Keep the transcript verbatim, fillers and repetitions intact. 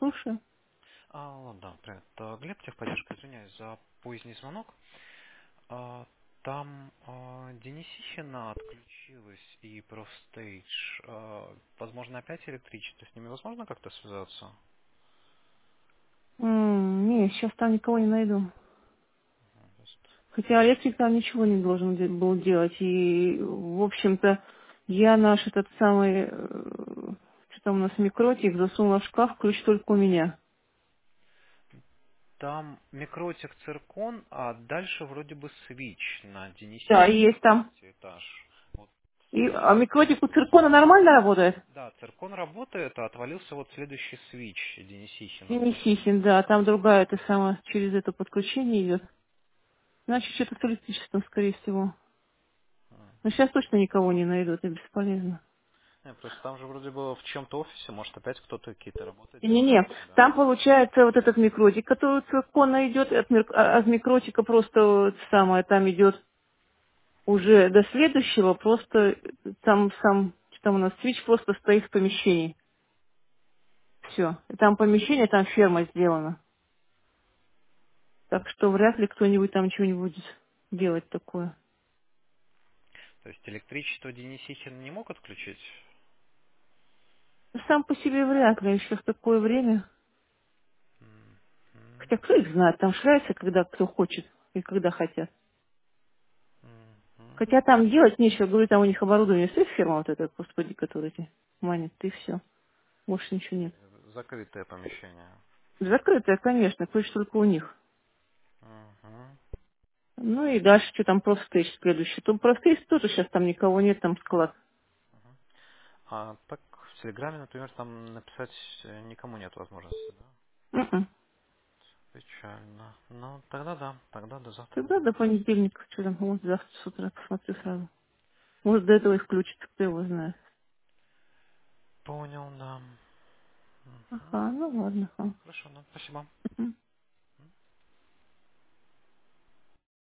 слушаю. А, да, привет. А, Глеб, техподдержка, извиняюсь за поздний звонок. А, Там а, Денисихина отключилась и профстейдж. А, Возможно, опять электричество. С ними возможно как-то связаться? М, Не, сейчас там никого не найду. Ну, просто- Хотя электрик там ничего не должен де- был делать. И, в общем-то, я наш этот самый, э, что там у нас, микротик засунула в шкаф, ключ только у меня. Там микротик циркон, а дальше вроде бы свич на Да, Денисихин и есть там. третий этаж. Вот И, свич а микротик у отвалился. циркона нормально работает? Да, циркон работает, а отвалился вот следующий свич Денисихина тоже. Денисихин, да, там другая, это самое, через это подключение идет. Значит, что-то с электричеством, скорее всего. М. Но сейчас точно никого не найду, это бесполезно. Не, просто там же вроде было в чем-то офисе, может опять кто-то какие-то работы делает Не-не, иногда. там получается вот этот микротик, который циркона идет, от, мир- а- от микротика просто вот самое, там идет уже до следующего, просто там сам, что там у нас, свич просто стоит в помещении. Все. Там помещение, там ферма сделана. Так что вряд ли кто-нибудь там что-нибудь будет делать такое. То есть электричество Денисихин не мог отключить? Ну, сам по себе вряд ли, сейчас такое время. М, м, Хотя кто их знает, там шляется, когда кто хочет и когда хотят. м, м. Хотя там делать нечего, говорю, там у них оборудование стоит фирма вот эта, господи, которая эти манит, и все. Больше ничего нет. Закрытое помещение. Закрытая, конечно, ключ только у них. Мгм. Ну и дальше, что там профстейдж следующий. Там профстейдж тоже сейчас там никого нет, там склад. А так в Телеграме, например, там написать э, никому нет возможности, да? М-м. Печально. Ну, тогда да, тогда до завтра Тогда до узнаем. понедельника, что там, вот завтра с утра посмотрю сразу. Может, до этого и включится, кто его знает. Понял, да. Мгм. Ага, ну ладно. Ага. Хорошо, ну, спасибо. Мгм.